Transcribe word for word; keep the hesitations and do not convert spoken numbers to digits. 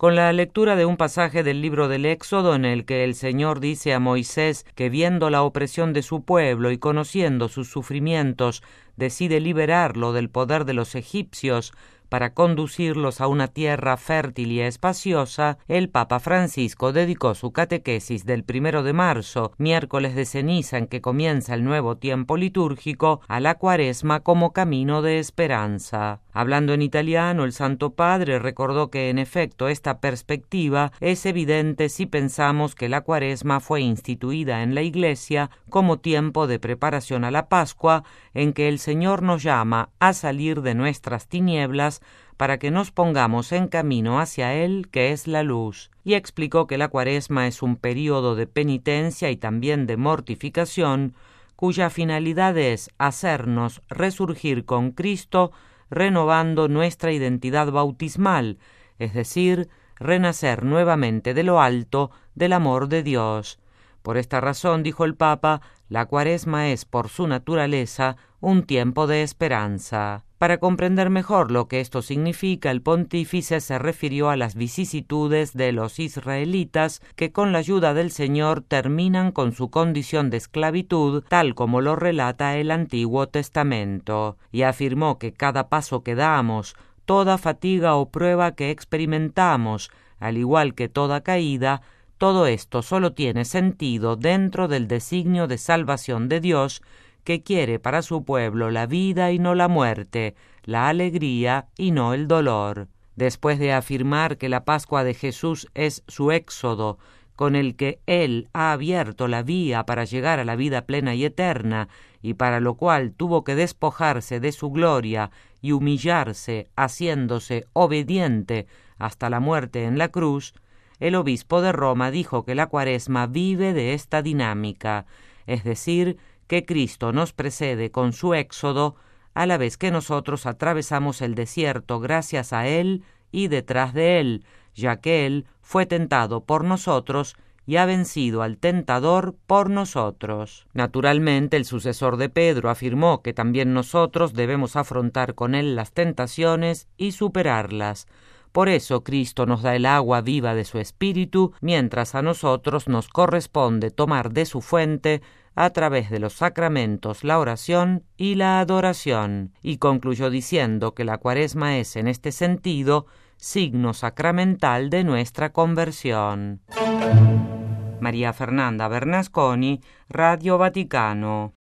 con la lectura de un pasaje del libro del Éxodo en el que el Señor dice a Moisés que viendo la opresión de su pueblo y conociendo sus sufrimientos, decide liberarlo del poder de los egipcios para conducirlos a una tierra fértil y espaciosa, el Papa Francisco dedicó su catequesis del primero de marzo, miércoles de ceniza en que comienza el nuevo tiempo litúrgico, a la Cuaresma como camino de esperanza. Hablando en italiano, el Santo Padre recordó que en efecto esta perspectiva es evidente si pensamos que la Cuaresma fue instituida en la Iglesia como tiempo de preparación a la Pascua, en que el Señor nos llama a salir de nuestras tinieblas para que nos pongamos en camino hacia Él, que es la luz, y explicó que la Cuaresma es un período de penitencia y también de mortificación, cuya finalidad es hacernos resurgir con Cristo, renovando nuestra identidad bautismal, es decir, renacer nuevamente de lo alto del amor de Dios. Por esta razón, dijo el Papa, la Cuaresma es por su naturaleza un tiempo de esperanza. Para comprender mejor lo que esto significa, el pontífice se refirió a las vicisitudes de los israelitas que con la ayuda del Señor terminan con su condición de esclavitud, tal como lo relata el Antiguo Testamento, y afirmó que cada paso que damos, toda fatiga o prueba que experimentamos, al igual que toda caída, todo esto solo tiene sentido dentro del designio de salvación de Dios, que quiere para su pueblo la vida y no la muerte, la alegría y no el dolor. Después de afirmar que la Pascua de Jesús es su éxodo, con el que Él ha abierto la vía para llegar a la vida plena y eterna, y para lo cual tuvo que despojarse de su gloria y humillarse, haciéndose obediente hasta la muerte en la cruz, el obispo de Roma dijo que la Cuaresma vive de esta dinámica, es decir, que Cristo nos precede con su éxodo, a la vez que nosotros atravesamos el desierto gracias a Él y detrás de Él, ya que Él fue tentado por nosotros y ha vencido al tentador por nosotros. Naturalmente, el sucesor de Pedro afirmó que también nosotros debemos afrontar con Él las tentaciones y superarlas. Por eso Cristo nos da el agua viva de su Espíritu, mientras a nosotros nos corresponde tomar de su fuente a través de los sacramentos, la oración y la adoración, y concluyó diciendo que la Cuaresma es, en este sentido, signo sacramental de nuestra conversión. María Fernanda Bernasconi, Radio Vaticano.